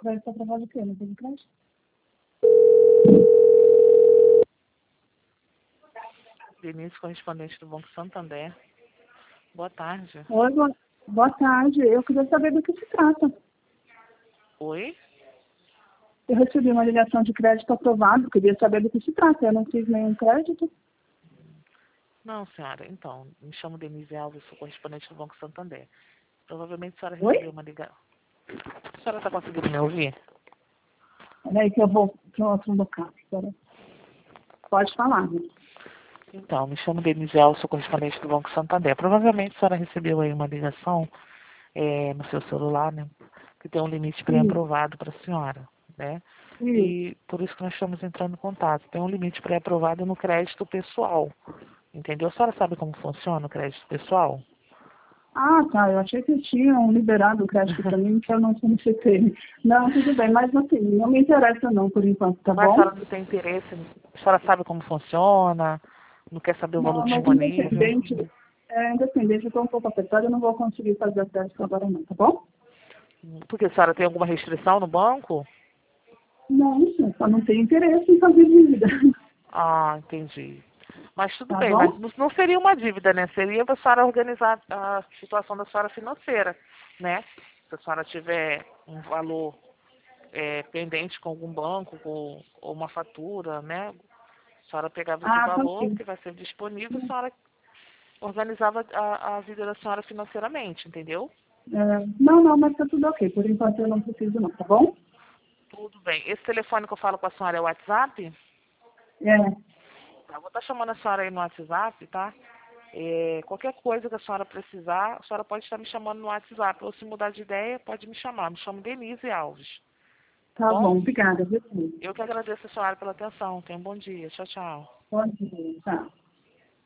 crédito através do quê? Não tem crédito? Denise, correspondente do Banco Santander. Boa tarde. Oi, boa tarde. Eu queria saber do que se trata. Oi? Eu recebi uma ligação de crédito aprovado, queria saber do que se trata. Eu não fiz nenhum crédito. Não, senhora. Então, me chamo Denise Alves, sou correspondente do Banco Santander. Provavelmente a senhora Oi? recebeu uma ligação. A senhora está conseguindo me ouvir? Peraí que eu vou para outro local. Peraí. Pode falar, né? Então, me chamo Denise Alves, sou correspondente do Banco Santander. Provavelmente a senhora recebeu aí uma ligação no seu celular, né? Que tem um limite pré-aprovado para a senhora, né? E por isso que nós estamos entrando em contato. Tem um limite pré-aprovado no crédito pessoal. Entendeu? A senhora sabe como funciona o crédito pessoal? Ah, tá. Eu achei que tinham liberado o crédito para mim, que eu não solicitei. Não, tudo bem, mas assim, não me interessa não por enquanto, tá Mas a bom? senhora não tem interesse, a senhora sabe como funciona, não quer saber o valor Não, mas disponível. independente, eu estou um pouco apertada, eu não vou conseguir fazer o crédito agora não, tá bom? Porque a senhora tem alguma restrição no banco? Não, eu só não tenho interesse em fazer dívida. Ah, entendi. Mas tudo Tá bem, mas bom? não seria uma dívida, né? Seria a senhora organizar a situação da senhora financeira, né? Se a senhora tiver um valor pendente com algum banco ou uma fatura, né? A senhora pegava esse Ah, tá valor sim. que vai ser disponível, a senhora organizava a vida da senhora financeiramente, entendeu? Não, mas tá tudo ok. Por enquanto eu não preciso não, tá bom? Tudo bem. Esse telefone que eu falo com a senhora é o WhatsApp? É, Tá, vou estar chamando a senhora aí no WhatsApp, tá? Qualquer coisa que a senhora precisar, a senhora pode estar me chamando no WhatsApp. Ou se mudar de ideia, pode me chamar. Me chamo Denise Alves. Tá tá bom? bom. Obrigada, viu? Eu que agradeço a senhora pela atenção. Tenha um bom dia. Tchau, tchau. Bom dia, tá.